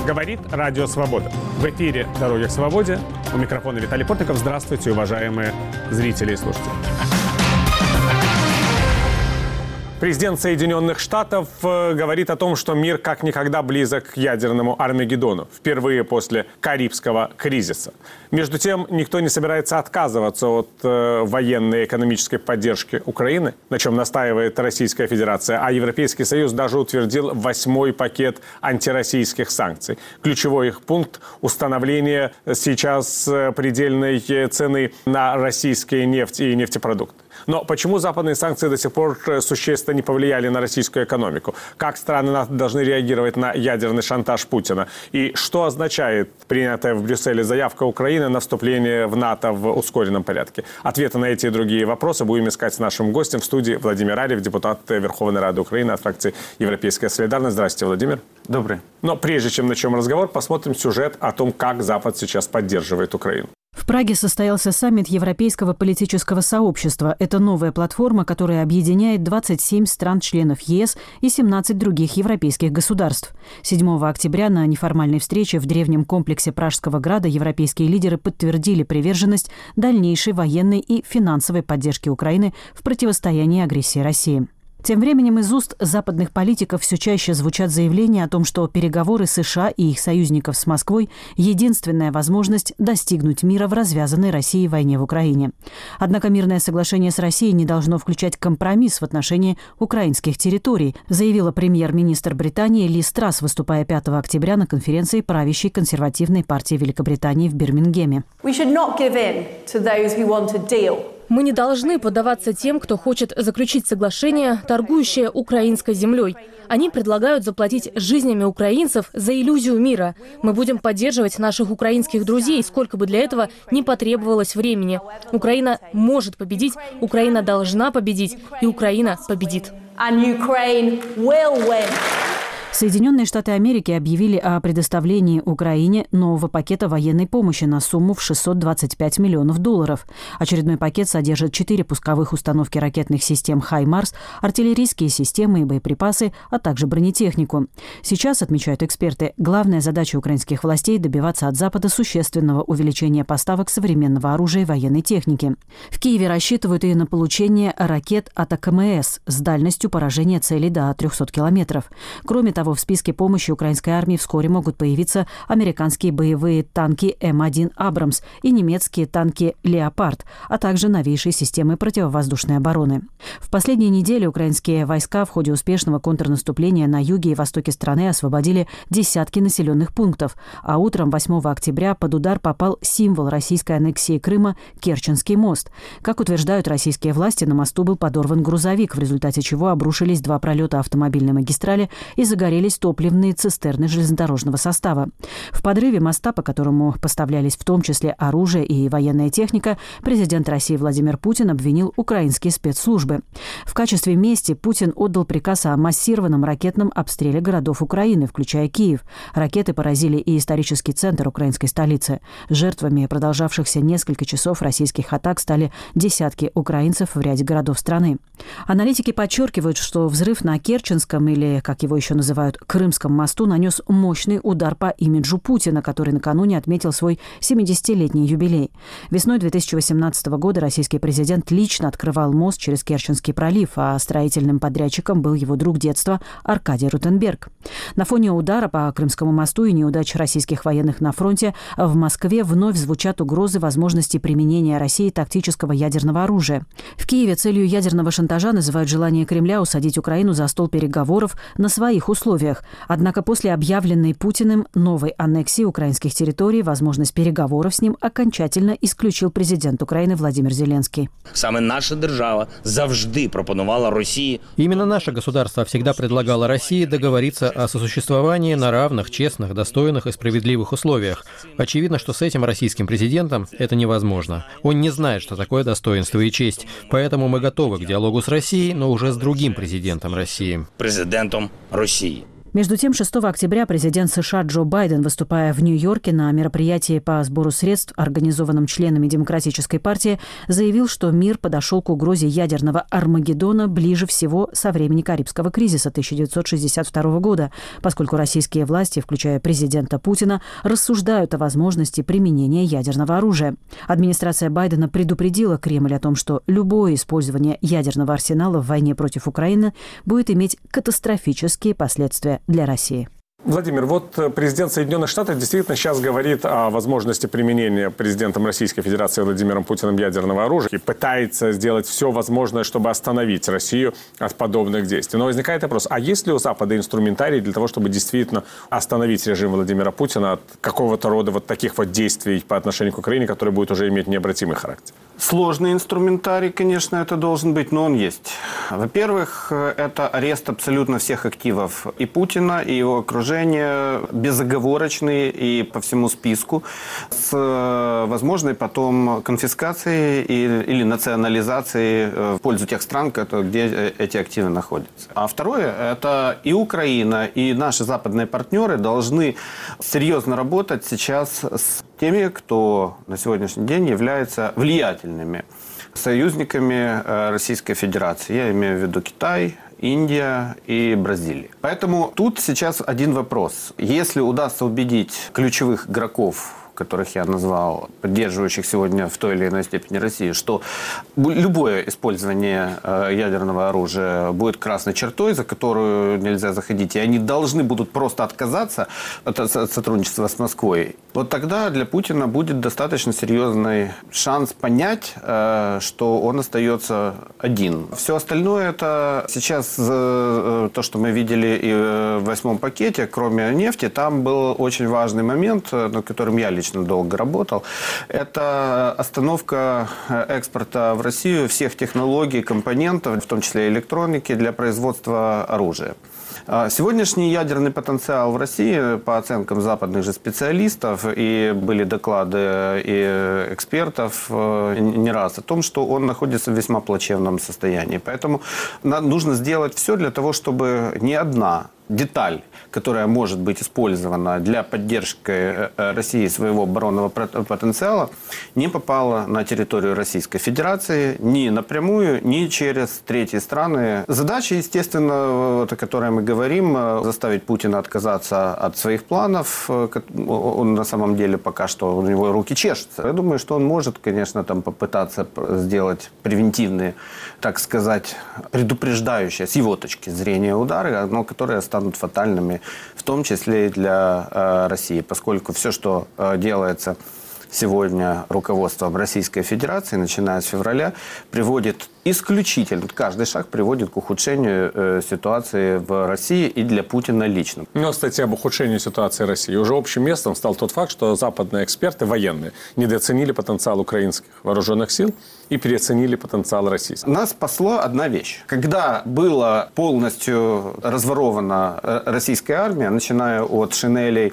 Говорит Радио Свобода. В эфире «Дороги к свободе». У микрофона Виталий Портников. Здравствуйте, уважаемые зрители и слушатели. Президент Соединенных Штатов говорит о том, что мир как никогда близок к ядерному Армагеддону, впервые после Карибского кризиса. Между тем, никто не собирается отказываться от военной и экономической поддержки Украины, на чем настаивает Российская Федерация, а Европейский Союз даже утвердил 8-й пакет антироссийских санкций. Ключевой их пункт – установление сейчас предельной цены на российские нефть и нефтепродукты. Но почему западные санкции до сих пор существенно не повлияли на российскую экономику? Как страны НАТО должны реагировать на ядерный шантаж Путина? И что означает принятая в Брюсселе заявка Украины на вступление в НАТО в ускоренном порядке? Ответы на эти и другие вопросы будем искать с нашим гостем в студии. Владимир Арьев, депутат Верховной Рады Украины от фракции «Европейская солидарность». Здравствуйте, Владимир. Добрый. Но прежде чем начнем разговор, посмотрим сюжет о том, как Запад сейчас поддерживает Украину. В Праге состоялся саммит Европейского политического сообщества. Это новая платформа, которая объединяет 27 стран-членов ЕС и 17 других европейских государств. 7 октября на неформальной встрече в древнем комплексе Пражского града европейские лидеры подтвердили приверженность дальнейшей военной и финансовой поддержки Украины в противостоянии агрессии России. Тем временем из уст западных политиков все чаще звучат заявления о том, что переговоры США и их союзников с Москвой – единственная возможность достигнуть мира в развязанной Россией войне в Украине. Однако мирное соглашение с Россией не должно включать компромисс в отношении украинских территорий, заявила премьер-министр Британии Лиз Трасс, выступая 5 октября на конференции правящей консервативной партии Великобритании в Бирмингеме. Мы не должны поддаваться тем, кто хочет заключить соглашение, торгующее украинской землей. Они предлагают заплатить жизнями украинцев за иллюзию мира. Мы будем поддерживать наших украинских друзей, сколько бы для этого ни потребовалось времени. Украина может победить, Украина должна победить, и Украина победит. Соединенные Штаты Америки объявили о предоставлении Украине нового пакета военной помощи на сумму в $625 миллионов. Очередной пакет содержит 4 пусковых установки ракетных систем «Хаймарс», артиллерийские системы и боеприпасы, а также бронетехнику. Сейчас, отмечают эксперты, главная задача украинских властей – добиваться от Запада существенного увеличения поставок современного оружия и военной техники. В Киеве рассчитывают и на получение ракет «Атакамс» с дальностью поражения целей до 300 километров. Кроме того, в списке помощи украинской армии вскоре могут появиться американские боевые танки М1 «Абрамс» и немецкие танки «Леопард», а также новейшие системы противовоздушной обороны. В последние недели украинские войска в ходе успешного контрнаступления на юге и востоке страны освободили десятки населенных пунктов, а утром 8 октября под удар попал символ российской аннексии Крыма – Керченский мост. Как утверждают российские власти, на мосту был подорван грузовик, в результате чего обрушились 2 пролета автомобильной магистрали и загорелись топливные цистерны железнодорожного состава. В подрыве моста, по которому поставлялись в том числе оружие и военная техника, президент России Владимир Путин обвинил украинские спецслужбы. В качестве мести Путин отдал приказ о массированном ракетном обстреле городов Украины, включая Киев. Ракеты поразили и исторический центр украинской столицы. Жертвами продолжавшихся несколько часов российских атак стали десятки украинцев в ряде городов страны. Аналитики подчеркивают, что взрыв на Керченском, или, как его еще называют, Крымском мосту, нанес мощный удар по имиджу Путина, который накануне отметил свой 70-летний юбилей. Весной 2018 года российский президент лично открывал мост через Керченский пролив, а строительным подрядчиком был его друг детства Аркадий Ротенберг. На фоне удара по Крымскому мосту и неудач российских военных на фронте в Москве вновь звучат угрозы возможности применения России тактического ядерного оружия. В Киеве целью ядерного шантажа называют желание Кремля усадить Украину за стол переговоров на своих условиях. Однако после объявленной Путиным новой аннексии украинских территорий возможность переговоров с ним окончательно исключил президент Украины Владимир Зеленский. Саме наша держава завжди пропонувала России. Именно наше государство всегда предлагало России договориться о сосуществовании на равных, честных, достойных и справедливых условиях. Очевидно, что с этим российским президентом это невозможно. Он не знает, что такое достоинство и честь. Поэтому мы готовы к диалогу с Россией, но уже с другим президентом России. Президентом России. Между тем, 6 октября президент США Джо Байден, выступая в Нью-Йорке на мероприятии по сбору средств, организованном членами Демократической партии, заявил, что мир подошел к угрозе ядерного Армагеддона ближе всего со времени Карибского кризиса 1962 года, поскольку российские власти, включая президента Путина, рассуждают о возможности применения ядерного оружия. Администрация Байдена предупредила Кремль о том, что любое использование ядерного арсенала в войне против Украины будет иметь катастрофические последствия для России. Владимир, вот президент Соединенных Штатов действительно сейчас говорит о возможности применения президентом Российской Федерации Владимиром Путиным ядерного оружия и пытается сделать все возможное, чтобы остановить Россию от подобных действий. Но возникает вопрос, а есть ли у Запада инструментарий для того, чтобы действительно остановить режим Владимира Путина от какого-то рода вот таких вот действий по отношению к Украине, которые будут уже иметь необратимый характер? Сложный инструментарий, конечно, это должен быть, но он есть. Во-первых, это арест абсолютно всех активов и Путина, и его окружения, безоговорочный и по всему списку, с возможной потом конфискацией или национализацией в пользу тех стран, где эти активы находятся. А второе, это и Украина, и наши западные партнеры должны серьезно работать сейчас с теми, кто на сегодняшний день является влиятельными союзниками Российской Федерации. Я имею в виду Китай, Индия и Бразилия. Поэтому тут сейчас один вопрос. Если удастся убедить ключевых игроков, которых я назвал, поддерживающих сегодня в той или иной степени Россию, что любое использование ядерного оружия будет красной чертой, за которую нельзя заходить, и они должны будут просто отказаться от сотрудничества с Москвой, вот тогда для Путина будет достаточно серьезный шанс понять, что он остается один. Все остальное это сейчас то, что мы видели и в 8-м пакете, кроме нефти, там был очень важный момент, над которым я лично долго работал. Это остановка экспорта в Россию всех технологий, компонентов, в том числе электроники, для производства оружия. Сегодняшний ядерный потенциал в России, по оценкам западных же специалистов, и были доклады и экспертов не раз о том, что он находится в весьма плачевном состоянии. Поэтому нужно сделать все для того, чтобы ни одна деталь, которая может быть использована для поддержки России своего оборонного потенциала, не попала на территорию Российской Федерации ни напрямую, ни через третьи страны. Задача, естественно, о которой мы говорим, заставить Путина отказаться от своих планов. Он на самом деле пока что, у него руки чешутся. Я думаю, что он может, конечно, там попытаться сделать превентивные, так сказать, предупреждающие с его точки зрения удары, но которые станут фатальными, в том числе и для России, поскольку все, что делается сегодня руководством Российской Федерации, начиная с февраля, приводит исключительно, каждый шаг приводит к ухудшению ситуации в России и для Путина лично. Но, кстати, об ухудшении ситуации в России. Уже общим местом стал тот факт, что западные эксперты, военные, недооценили потенциал украинских вооруженных сил и переоценили потенциал российских. Нас спасла одна вещь. Когда была полностью разворована российская армия, начиная от шинелей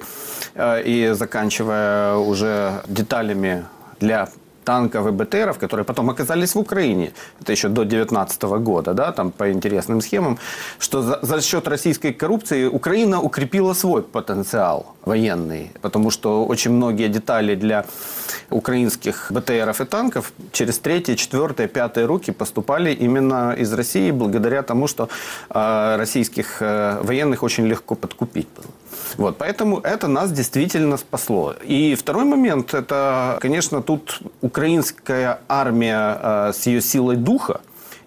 и заканчивая уже деталями для танков и БТРов, которые потом оказались в Украине, это еще до 2019 года, да, там по интересным схемам, что за счет российской коррупции Украина укрепила свой потенциал военный, потому что очень многие детали для украинских БТРов и танков через 3-й, 4-й, 5-й руки поступали именно из России, благодаря тому, что российских военных очень легко подкупить было. Вот, поэтому это нас действительно спасло. И второй момент, это, конечно, тут украинская армия с ее силой духа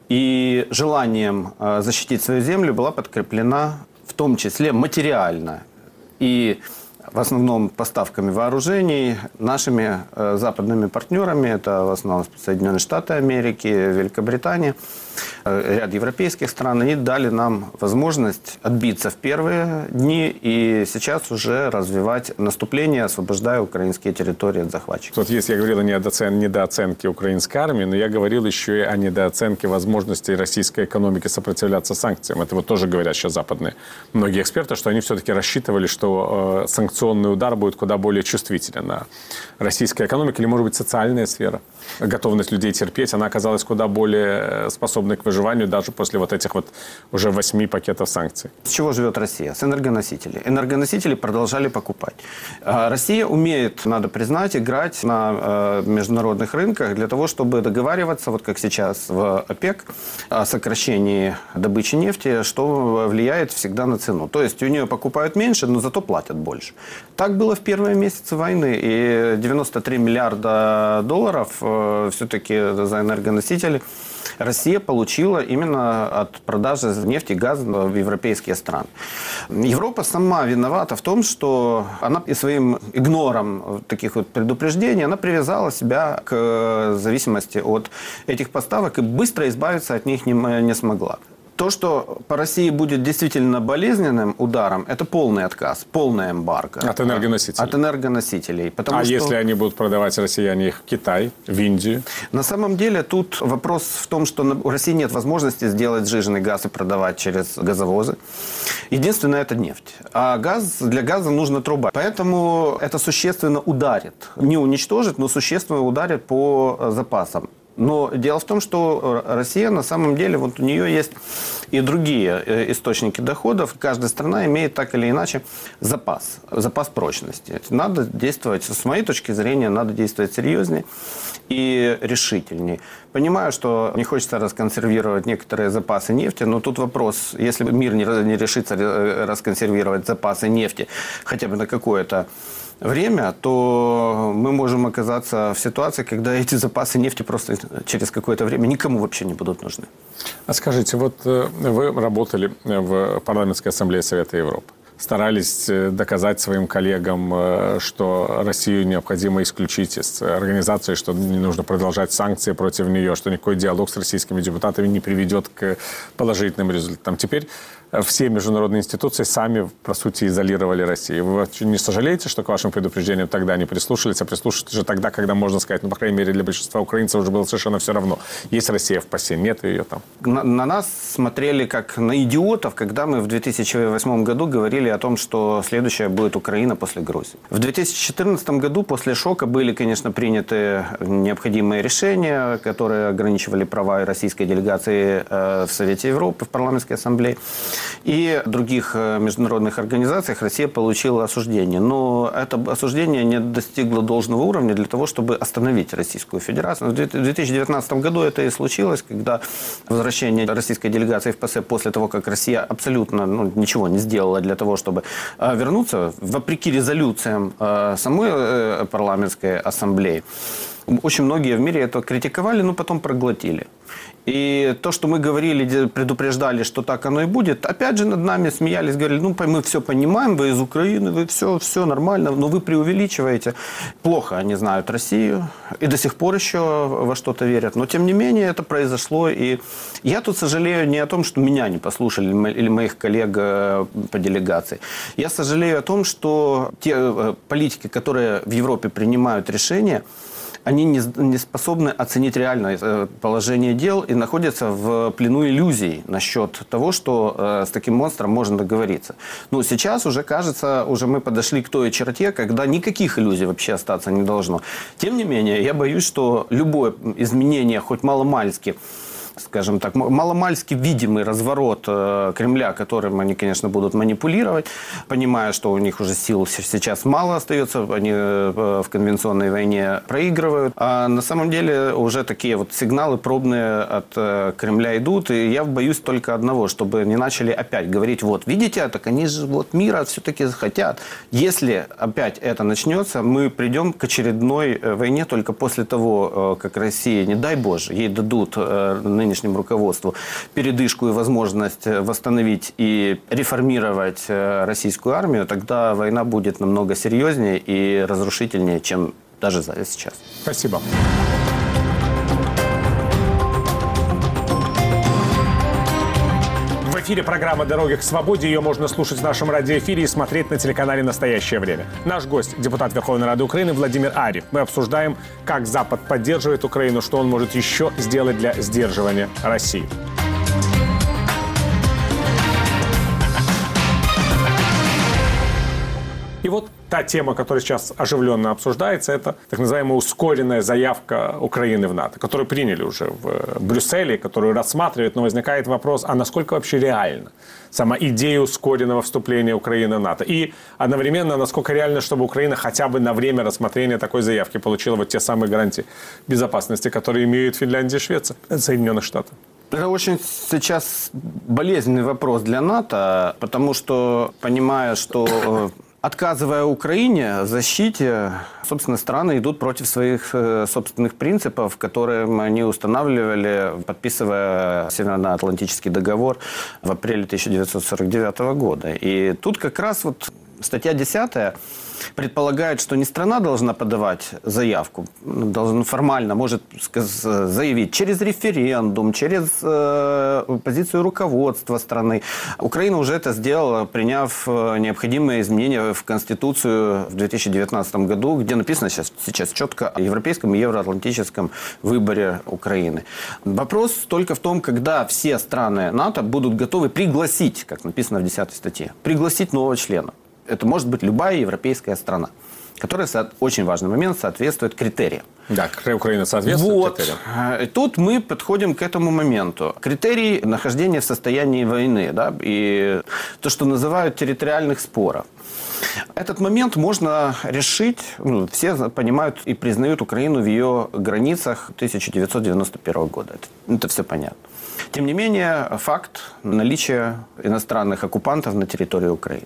и желанием защитить свою землю была подкреплена в том числе материально. И в основном поставками вооружений нашими западными партнерами, это в основном Соединенные Штаты Америки, Великобритания, ряд европейских стран, они дали нам возможность отбиться в первые дни и сейчас уже развивать наступление, освобождая украинские территории от захватчиков. Вот если я говорил о недооценке украинской армии, но я говорил еще и о недооценке возможностей российской экономики сопротивляться санкциям. Это вот тоже говорят сейчас западные многие эксперты, что они все-таки рассчитывали, что санкционный удар будет куда более чувствителен на российской экономике или, может быть, социальная сфера. готовность людей терпеть, она оказалась куда более способной к выживанию даже после вот этих вот уже 8 пакетов санкций. С чего живет Россия? С энергоносителей. Энергоносители продолжали покупать. Россия умеет, надо признать, играть на международных рынках для того, чтобы договариваться, вот как сейчас в ОПЕК, о сокращении добычи нефти, что влияет всегда на цену. То есть у нее покупают меньше, но зато платят больше. Так было в первые месяцы войны. И 93 миллиарда долларов все-таки за энергоносители Россия получила именно от продажи нефти и газа в европейские страны. Европа сама виновата в том, что она и своим игнором таких вот предупреждений, она привязала себя к зависимости от этих поставок и быстро избавиться от них не смогла. То, что по России будет действительно болезненным ударом, это полный отказ, полная эмбарго. От энергоносителей? От энергоносителей. Если они будут продавать россияне их в Китай, в Индию? На самом деле тут вопрос в том, что у России нет возможности сделать сжиженный газ и продавать через газовозы. Единственное, это нефть. А для газа нужна труба. Поэтому это существенно ударит. Не уничтожит, но существенно ударит по запасам. Но дело в том, что Россия на самом деле, вот у нее есть и другие источники доходов. Каждая страна имеет так или иначе запас прочности. Надо действовать, с моей точки зрения, надо действовать серьезнее и решительнее. Понимаю, что не хочется расконсервировать некоторые запасы нефти, но тут вопрос, если мир не решится расконсервировать запасы нефти хотя бы на какое-то время, то мы можем оказаться в ситуации, когда эти запасы нефти просто через какое-то время никому вообще не будут нужны. А скажите, вот вы работали в Парламентской ассамблее Совета Европы. Старались доказать своим коллегам, что Россию необходимо исключить из организации, что не нужно продолжать санкции против нее, что никакой диалог с российскими депутатами не приведет к положительным результатам. Теперь все международные институции сами, по сути, изолировали Россию. Вы не сожалеете, что к вашим предупреждениям тогда не прислушались, а прислушались же тогда, когда можно сказать, ну, по крайней мере, для большинства украинцев уже было совершенно все равно. Есть Россия в ПАСЕ, нет ее там. На нас смотрели как на идиотов, когда мы в 2008 году говорили о том, что следующая будет Украина после Грузии. В 2014 году после шока были, конечно, приняты необходимые решения, которые ограничивали права российской делегации в Совете Европы, в Парламентской ассамблее. И в других международных организациях Россия получила осуждение. Но это осуждение не достигло должного уровня для того, чтобы остановить Российскую Федерацию. В 2019 году это и случилось, когда возвращение российской делегации в ПАСЕ после того, как Россия абсолютно ничего не сделала для того, чтобы вернуться, вопреки резолюциям самой парламентской ассамблеи. Очень многие в мире это критиковали, но потом проглотили. И то, что мы говорили, предупреждали, что так оно и будет, опять же над нами смеялись, говорили, мы все понимаем, вы из Украины, вы все нормально, но вы преувеличиваете. Плохо они знают Россию и до сих пор еще во что-то верят. Но тем не менее это произошло. И я тут сожалею не о том, что меня не послушали или моих коллег по делегации. Я сожалею о том, что те политики, которые в Европе принимают решения, они не способны оценить реальное положение дел и находятся в плену иллюзий насчет того, что с таким монстром можно договориться. Но сейчас уже, кажется, мы подошли к той черте, когда никаких иллюзий вообще остаться не должно. Тем не менее, я боюсь, что любое изменение, хоть маломальски, скажем так, маломальски видимый разворот Кремля, которым они, конечно, будут манипулировать, понимая, что у них уже сил сейчас мало остается, они в конвенционной войне проигрывают. А на самом деле уже такие вот сигналы пробные от Кремля идут, и я боюсь только одного, чтобы не начали опять говорить, вот, видите, так они же вот мира все-таки хотят. Если опять это начнется, мы придем к очередной войне только после того, как Россия, не дай Боже, ей дадут нынешнему руководству передышку и возможность восстановить и реформировать российскую армию, тогда война будет намного серьезнее и разрушительнее, чем даже сейчас. Спасибо. В эфире программа «Дороги к свободе». Ее можно слушать в нашем радиоэфире и смотреть на телеканале «Настоящее время». Наш гость – депутат Верховной Рады Украины Владимир Арьев. Мы обсуждаем, как Запад поддерживает Украину, что он может еще сделать для сдерживания России. И вот та тема, которая сейчас оживленно обсуждается, это так называемая ускоренная заявка Украины в НАТО, которую приняли уже в Брюсселе, которую рассматривают, но возникает вопрос, а насколько вообще реально сама идея ускоренного вступления Украины в НАТО? И одновременно, насколько реально, чтобы Украина хотя бы на время рассмотрения такой заявки получила вот те самые гарантии безопасности, которые имеют Финляндия и Швеция, Соединенных Штатов? Это очень сейчас болезненный вопрос для НАТО, потому что, понимая, что отказывая Украине в защите, собственно, страны идут против своих собственных принципов, которые они устанавливали, подписывая Североатлантический договор в апреле 1949 года. И тут как раз вот статья 10 предполагает, что не страна должна подавать заявку, должна формально, может заявить через референдум, через позицию руководства страны. Украина уже это сделала, приняв необходимые изменения в Конституцию в 2019 году, где написано сейчас четко о европейском и евроатлантическом выборе Украины. Вопрос только в том, когда все страны НАТО будут готовы пригласить, как написано в 10 статье, пригласить нового члена. Это может быть любая европейская страна, которая, очень важный момент, соответствует критериям. Да, Украина соответствует критериям. Тут мы подходим к этому моменту. Критерий нахождения в состоянии войны, да, и то, что называют территориальных споров. Этот момент можно решить, все понимают и признают Украину в ее границах 1991 года. Это все понятно. Тем не менее, факт наличия иностранных оккупантов на территории Украины.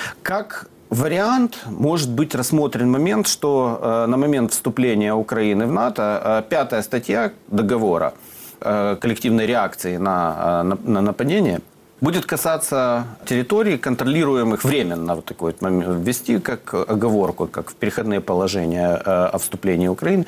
Как вариант может быть рассмотрен момент, что на момент вступления Украины в НАТО 5-я статья договора коллективной реакции на нападение будет касаться территорий, контролируемых временно, вот такой вот момент ввести как оговорку, как в переходные положения о вступлении Украины,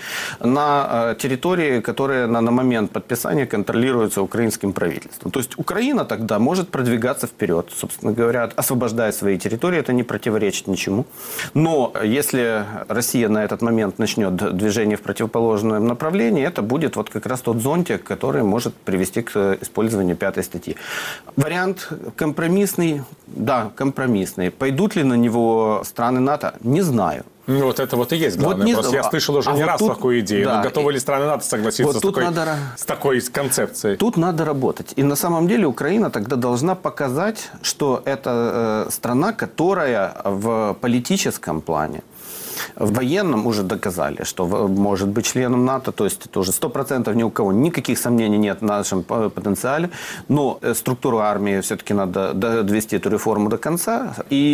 на территории, которые на момент подписания контролируются украинским правительством. То есть Украина тогда может продвигаться вперед, собственно говоря, освобождая свои территории, это не противоречит ничему. Но если Россия на этот момент начнет движение в противоположном направлении, это будет вот как раз тот зонтик, который может привести к использованию 5-й статьи. Вариант компромиссный, да, компромиссный. Пойдут ли на него страны НАТО, не знаю. Вот это вот и есть главное. Просто я слышал уже не раз такую идею. Да, но готовы ли страны НАТО согласиться с такой концепцией? Тут надо работать. И на самом деле Украина тогда должна показать, что это страна, которая в политическом плане, в военном уже доказали, что может быть членом НАТО, то есть это уже 100% ни у кого никаких сомнений нет в нашем потенциале, но структуру армии все-таки надо довести эту реформу до конца,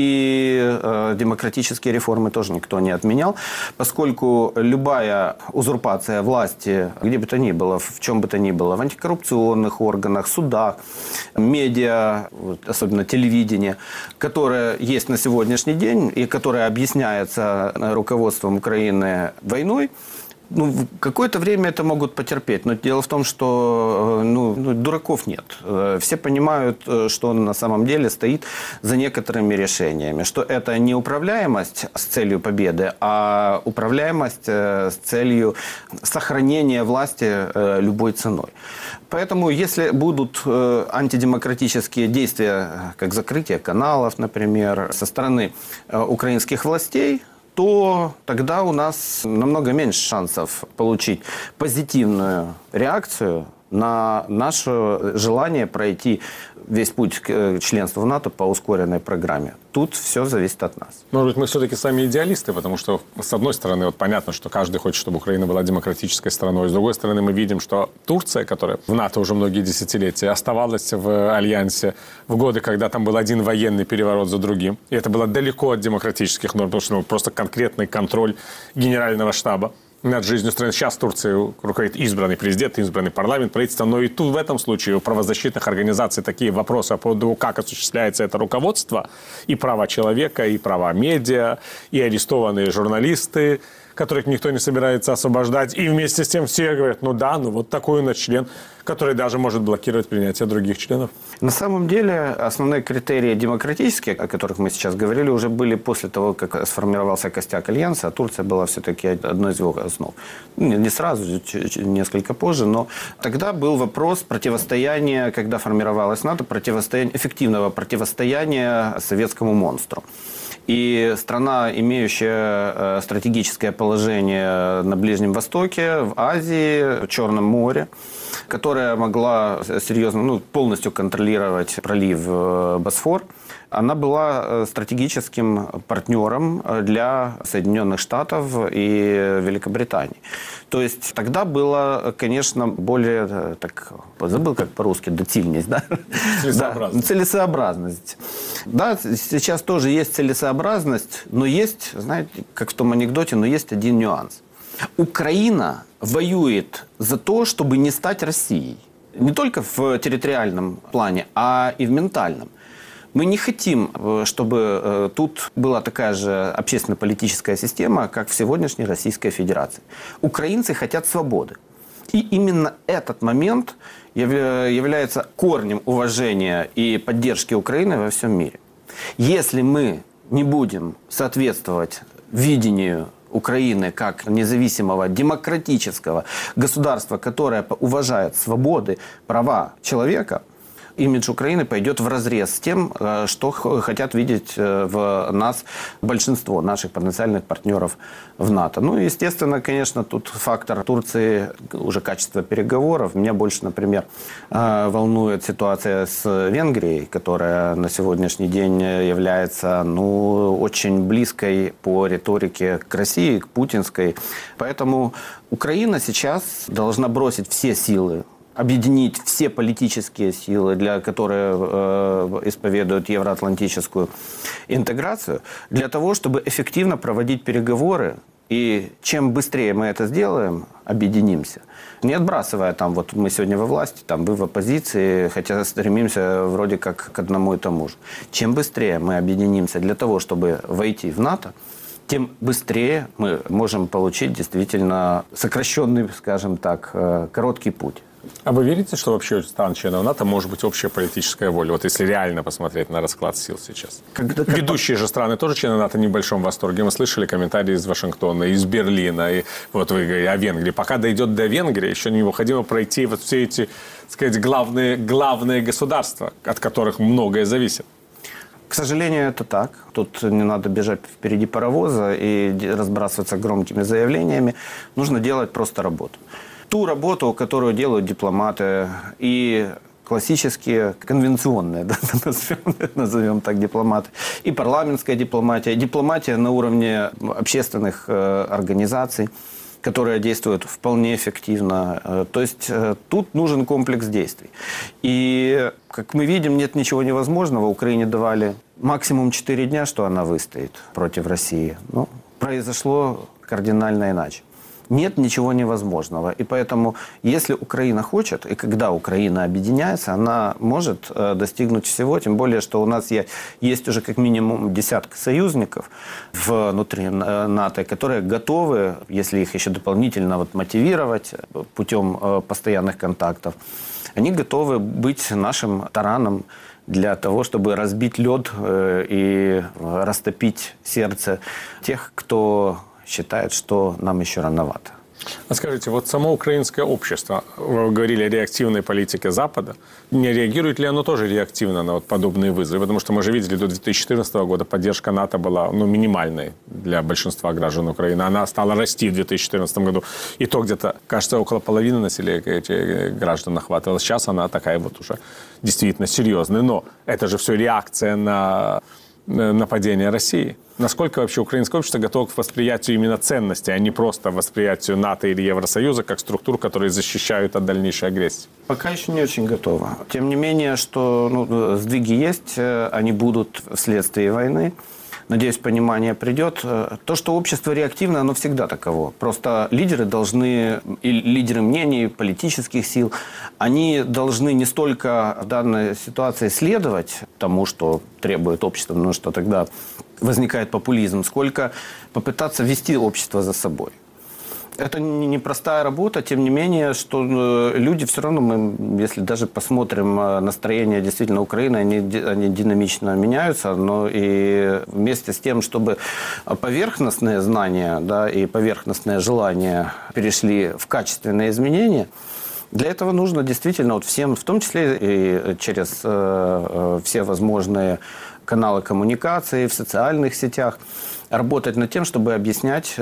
и демократические реформы тоже никто не отменял, поскольку любая узурпация власти, где бы то ни было, в чем бы то ни было, в антикоррупционных органах, судах, медиа, особенно телевидение, которое есть на сегодняшний день и которое объясняется руководством Украины войной, какое-то время это могут потерпеть. Но дело в том, что дураков нет. Все понимают, что на самом деле стоит за некоторыми решениями. Что это не управляемость с целью победы, а управляемость с целью сохранения власти любой ценой. Поэтому, если будут антидемократические действия, как закрытие каналов, например, со стороны украинских властей, то тогда у нас намного меньше шансов получить позитивную реакцию на наше желание пройти весь путь к членству в НАТО по ускоренной программе. Тут все зависит от нас. Может быть, мы все-таки сами идеалисты, потому что, с одной стороны, вот понятно, что каждый хочет, чтобы Украина была демократической страной. С другой стороны, мы видим, что Турция, которая в НАТО уже многие десятилетия, оставалась в альянсе в годы, когда там был один военный переворот за другим. И это было далеко от демократических норм, потому что просто конкретный контроль генерального штаба над жизнью страны. Сейчас в Турции руководит избранный президент, избранный парламент, правительство. Но и тут в этом случае у правозащитных организаций такие вопросы по поводу, как осуществляется это руководство, и права человека, и права медиа, и арестованные журналисты, которых никто не собирается освобождать. И вместе с тем все говорят, вот такой у нас член, который даже может блокировать принятие других членов. На самом деле, основные критерии демократические, о которых мы сейчас говорили, уже были после того, как сформировался костяк альянса, а Турция была все-таки одной из его основ. Не сразу, несколько позже, но тогда был вопрос противостояния, когда формировалась НАТО, эффективного противостояния советскому монстру. И страна, имеющая стратегическое положение на Ближнем Востоке, в Азии, в Черном море, которая могла серьезно, полностью контролировать пролив Босфор, она была стратегическим партнером для Соединенных Штатов и Великобритании. То есть тогда было, конечно, более, забыл как по-русски, доцільність, да? Целесообразность. Да, целесообразность. Да, сейчас тоже есть целесообразность, но есть, знаете, как в том анекдоте, но есть один нюанс. Украина воюет за то, чтобы не стать Россией. Не только в территориальном плане, а и в ментальном. Мы не хотим, чтобы тут была такая же общественно-политическая система, как в сегодняшней Российской Федерации. Украинцы хотят свободы. И именно этот момент является корнем уважения и поддержки Украины во всем мире. Если мы не будем соответствовать видению Украины как независимого демократического государства, которое уважает свободы, права человека, имидж Украины пойдет вразрез с тем, что хотят видеть в нас большинство наших потенциальных партнеров в НАТО. Естественно, конечно, тут фактор Турции, уже качество переговоров. Меня больше, например, волнует ситуация с Венгрией, которая на сегодняшний день является очень близкой по риторике к России, к путинской. Поэтому Украина сейчас должна бросить все силы, объединить все политические силы, которые исповедуют евроатлантическую интеграцию, для того, чтобы эффективно проводить переговоры. И чем быстрее мы это сделаем, объединимся. Не отбрасывая мы сегодня во власти, вы в оппозиции, хотя стремимся вроде как к одному и тому же. Чем быстрее мы объединимся для того, чтобы войти в НАТО, тем быстрее мы можем получить действительно сокращенный, скажем так, короткий путь. А вы верите, что вообще у стран-членов НАТО может быть общая политическая воля? Вот если реально посмотреть на расклад сил сейчас. Ведущие же страны тоже члены НАТО не в большом восторге. Мы слышали комментарии из Вашингтона, из Берлина. И вот вы говорите о Венгрии. Пока дойдет до Венгрии, еще необходимо пройти все эти, сказать, главные государства, от которых многое зависит. К сожалению, это так. Тут не надо бежать впереди паровоза и разбрасываться громкими заявлениями. Нужно делать просто работу. Ту работу, которую делают дипломаты и классические, конвенционные, назовем так, дипломаты, и парламентская дипломатия на уровне общественных организаций, которые действуют вполне эффективно. То есть тут нужен комплекс действий. И, как мы видим, нет ничего невозможного. Украине давали максимум 4 дня, что она выстоит против России. Но произошло кардинально иначе. Нет ничего невозможного. И поэтому, если Украина хочет, и когда Украина объединяется, она может достигнуть всего. Тем более, что у нас есть уже как минимум десятка союзников внутри НАТО, которые готовы, если их еще дополнительно мотивировать путем постоянных контактов, они готовы быть нашим тараном для того, чтобы разбить лед и растопить сердце тех, кто считает, что нам еще рановато. А скажите, вот само украинское общество, вы говорили о реактивной политике Запада, не реагирует ли оно тоже реактивно на подобные вызовы? Потому что мы же видели, до 2014 года поддержка НАТО была минимальной для большинства граждан Украины. Она стала расти в 2014 году. И то где-то, кажется, около половины населения граждан охватывала. Сейчас она такая уже действительно серьезная. Но это же все реакция на нападение России. Насколько вообще украинское общество готово к восприятию именно ценностей, а не просто восприятию НАТО или Евросоюза как структур, которые защищают от дальнейшей агрессии? Пока еще не очень готово. Тем не менее, что сдвиги есть, они будут вследствие войны. Надеюсь, понимание придет. То, что общество реактивно, оно всегда таково. Просто лидеры должны, и лидеры мнений, политических сил, они должны не столько в данной ситуации следовать тому, что требует общество, потому что тогда возникает популизм, сколько попытаться вести общество за собой. Это непростая работа, тем не менее, что люди все равно, мы, если даже посмотрим настроение действительно Украины, они динамично меняются, но и вместе с тем, чтобы поверхностные знания, и поверхностные желания перешли в качественные изменения, для этого нужно действительно всем, в том числе и через все возможные каналы коммуникации, в социальных сетях, работать над тем, чтобы объяснять,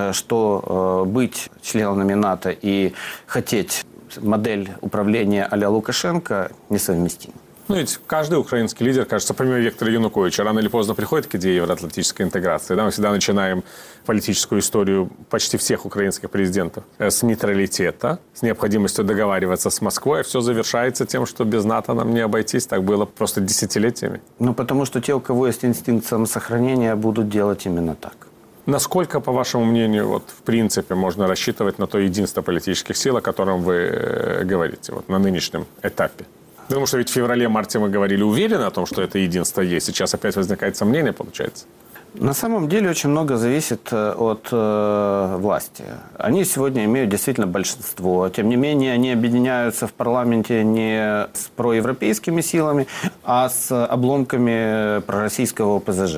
что быть членами НАТО и хотеть модель управления а-ля Лукашенко несовместима. Ну, ведь каждый украинский лидер, кажется, помимо Виктора Януковича, рано или поздно приходит к идее евроатлантической интеграции. Да, мы всегда начинаем политическую историю почти всех украинских президентов с нейтралитета, с необходимостью договариваться с Москвой, а все завершается тем, что без НАТО нам не обойтись. Так было просто десятилетиями. Ну, потому что те, у кого есть инстинкт самосохранения, будут делать именно так. Насколько, по вашему мнению, вот, в принципе, можно рассчитывать на то единство политических сил, о котором вы говорите вот, на нынешнем этапе? Потому что ведь в феврале-марте мы говорили уверенно о том, что это единство есть. Сейчас опять возникает сомнение, получается. На самом деле очень много зависит от власти. Они сегодня имеют действительно большинство. Тем не менее, они объединяются в парламенте не с проевропейскими силами, а с обломками пророссийского ОПЗЖ.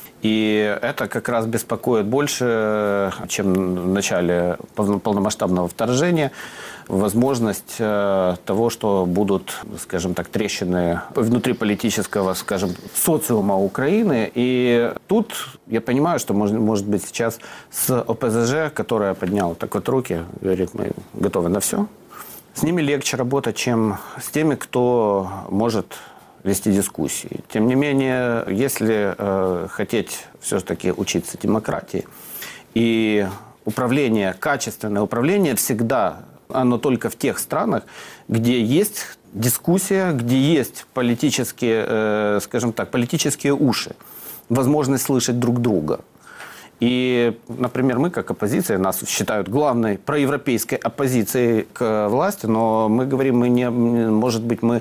И это как раз беспокоит больше, чем в начале полномасштабного вторжения, возможность того, что будут, скажем так, трещины внутриполитического, скажем, социума Украины. И тут я понимаю, что, может быть, сейчас с ОПЗЖ, которая подняла так вот руки, говорит, мы готовы на все, с ними легче работать, чем с теми, кто может вести дискуссии. Тем не менее, если хотеть все-таки учиться демократии, и управление, качественное управление всегда, оно только в тех странах, где есть дискуссия, где есть политические, скажем так, политические уши, возможность слышать друг друга. И, например, мы, как оппозиция, нас считают главной проевропейской оппозицией к власти, но мы говорим, мы не, может быть, мы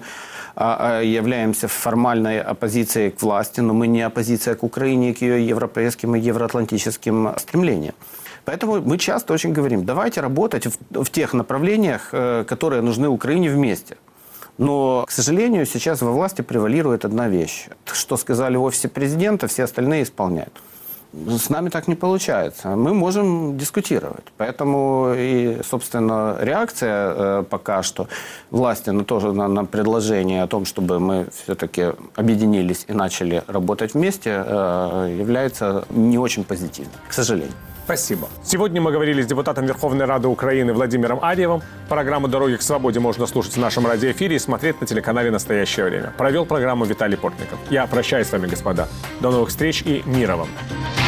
являемся формальной оппозицией к власти, но мы не оппозиция к Украине, к ее европейским и евроатлантическим стремлениям. Поэтому мы часто очень говорим, давайте работать в тех направлениях, которые нужны Украине вместе. Но, к сожалению, сейчас во власти превалирует одна вещь. Что сказали в офисе президента, все остальные исполняют. С нами так не получается. Мы можем дискутировать. Поэтому и, собственно, реакция пока что власти на предложение о том, чтобы мы все-таки объединились и начали работать вместе, является не очень позитивной, к сожалению. Спасибо. Сегодня мы говорили с депутатом Верховной Рады Украины Владимиром Арьевым. Программу «Дороги к свободе» можно слушать в нашем радиоэфире и смотреть на телеканале «Настоящее время». Провел программу Виталий Портников. Я прощаюсь с вами, господа. До новых встреч и мира вам.